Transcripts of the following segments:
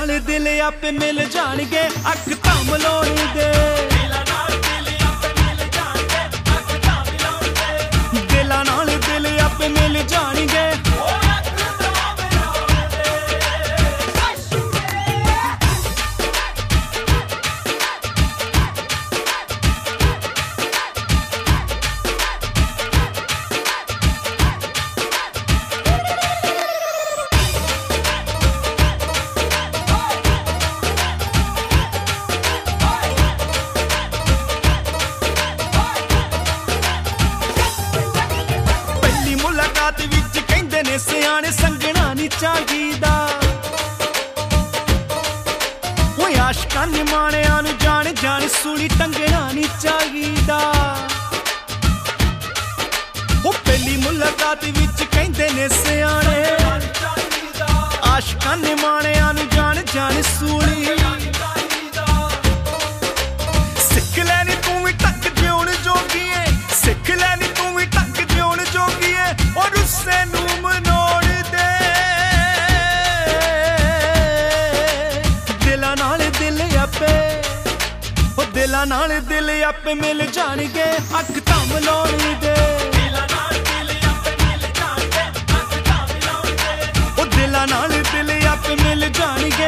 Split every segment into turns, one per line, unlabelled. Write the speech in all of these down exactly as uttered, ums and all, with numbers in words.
नाल दिल आपे मिल जाणगे अख थम लाउण दे दिलां नाल दिल आपे मिल जाणगे अख थम लाउण दे दिलां नाल दिल आपे मिल जाणगे सियाने संगना नी चाहिदा वो आशकां ने माणियां नूं जान जान सूली टंगना नी चाहिदा वो पहली मुलाकात विच कहंदे ने सियाने आशकां ने माणियां नूं जान जान सूली सिख लैनी तू भी टक जिउण जोगी है सिख लैनी तू भी टक जिउण जोगी है और उससे नूं दिलां नाल दिल आपे मिल जाणगे अख थम लाउण दे दिलां नाल दिल आपे मिल जाणगे अख थम लाउण दे ओ दिलां नाल दिल आपे मिल जाणगे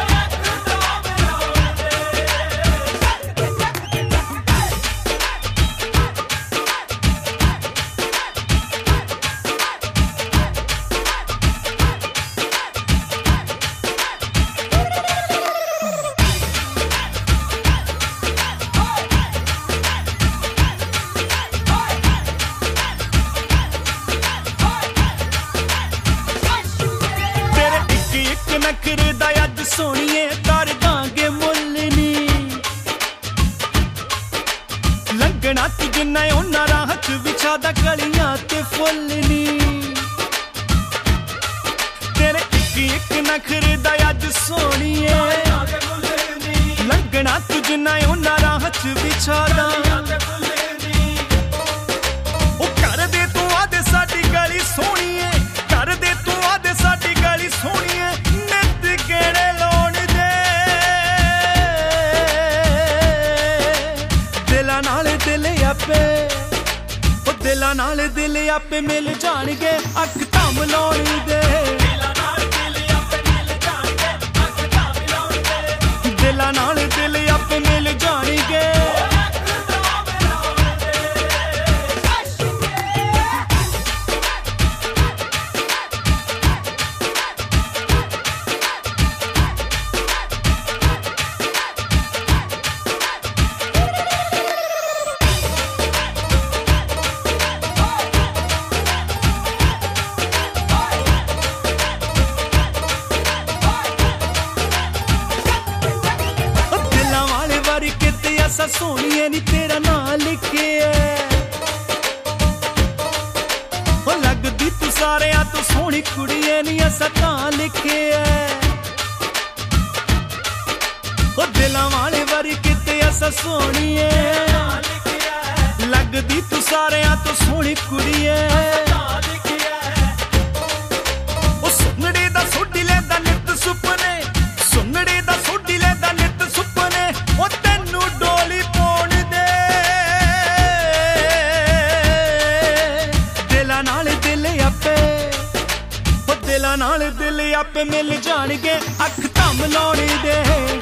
नखरे दा अज सोहणीए कर दांगे मुल नी लंघना तू जिन्ना उन्ना राह च विछादा कलियां ते फुल नी तेरे इक इक नखरे दा अज सोहणीए लंघना तू जिन्ना उन्ना राह च विछादा ओ कर दे तू आदे साडी गली सोहणीए कर दे तू आदे साडी गली सोहणीए दिलां नाल दिल आपे ओ दिलां नाल दिल आपे मिल जाणगे अख थम लाउण दे दिलां नाल दिल आपे मिल जाणगे अख थम लाउण दे दिलां नाल दिल आपे मिल जाणगे सोहणीए नी तेरा नां लिखे ओ लगदी तू सारियां तू सोहणी कुड़िए नी असां तां लिखे ओ दिलां वाले वारी किते असां सोहणीए लगदी तू सारियां तू सोहणी कुड़िए ओ सुनड़ी दा सोडी लैंदा नित सुपने सुनड़ी दा सोडी लैंदा नित सुपने ओ तैनू डोली पाउण दे दिलां नाल दिल आपे ओ दिलां नाल दिल आपे मिल जाणगे अख थम लाउण दे